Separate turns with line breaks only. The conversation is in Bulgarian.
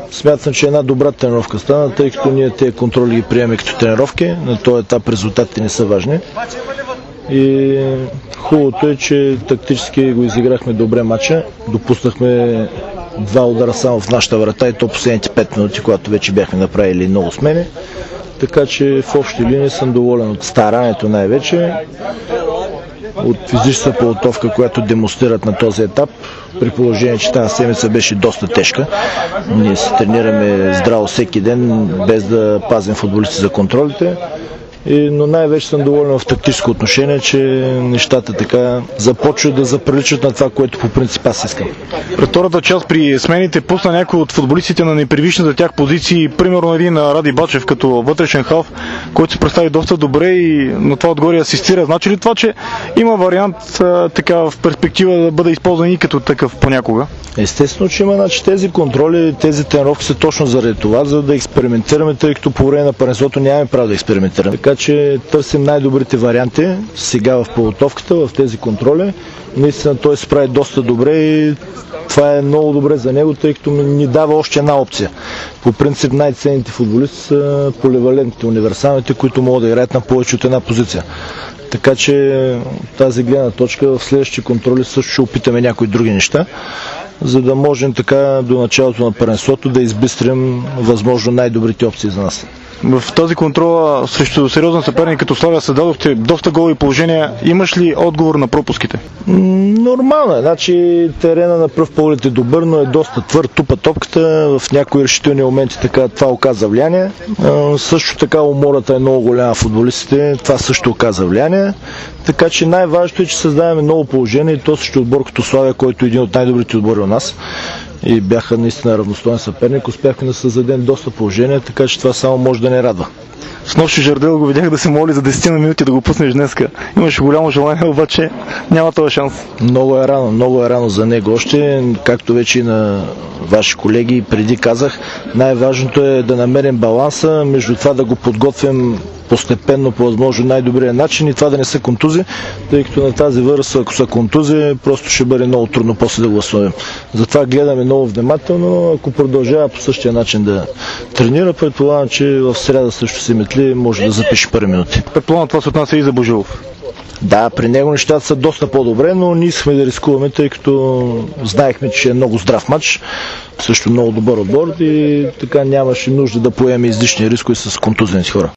Смятам, че една добра тренировка стана, тъй като ние тези контроли ги приемаме като тренировки. На този етап резултатите не са важни. И хубавото е, че тактически го изиграхме добре матча. Допуснахме 2 удара само в нашата врата и то последните 5 минути, когато вече бяхме направили много смени. Така че в общи линии съм доволен от старанието най-вече, от физическата подготовка, която демонстрират на този етап, при положение, че тази седмица беше доста тежка. Ние се тренираме здраво всеки ден, без да пазим футболисти за контролите. Но най-вече съм доволен в тактическо отношение, че нещата така започват да заприличат на това, което по принцип аз искам.
Пред втората част при смените пусна някой от футболистите на непривични за тях позиции, примерно един Ради Бачев като вътрешен халф, който се представи доста добре и на това отгоре асистира. Значи ли това, че има вариант така в перспектива да бъде използван и като такъв понякога?
Естествено, че има. Значи, тези контроли, тези тренировки са точно заради това, за да експериментираме, тъй като по време на първенството нямаме право да експериментираме. Така че търсим най-добрите варианти сега в подготовката, в тези контроли. Наистина той се прави доста добре и това е много добре за него, тъй като ни дава още една опция. По принцип най-ценните футболисти са поливалентните, универсалните, които могат да играят на повече от една позиция. Така че тази гледна точка в следващите контроли също ще опитаме някои други неща, за да можем така до началото на първенството да избистрим възможно най-добрите опции за нас.
В този контрол срещу сериозен съперник като Славия създадохте доста голови положения. Имаш ли отговор на пропуските?
Нормално е. Значи терена на пръв поглед е добър, но е доста твърд, тупа топката. В някои решителни моменти така, това оказа влияние. Също така умората е много голяма в футболистите. Това също оказа влияние. Така че най-важното е, че създаваме ново положение и то също отбор като Славия, който е един от най-добрите отбори у нас. И бяха наистина равностоен съперник. Успяхме да създадем доста положения, така че това само може да не радва.
С нощи Жардел го видях да се моли за 10 минути да го пуснеш днеска. Имаше голямо желание, обаче няма този шанс.
Много е рано за него още. Както вече и на ваши колеги преди казах, най-важното е да намерим баланса между това да го подготвим постепенно по възможно най-добрия начин и това да не са контузи, тъй като на тази възраст, ако са контузи, просто ще бъде много трудно после да го възстановим. Затова гледаме много внимателно. Ако продължава по същия начин да тренира, предполагам, че в сряда също се метли, може да запише първи минути.
Предполагам, това се отнася и за Божилов.
Да, при него нещата са доста по-добре, но не искахме да рискуваме, тъй като знаехме, че е много здрав матч, също много добър отбор и така нямаше нужда да поеме излишни рискове с контузените хора.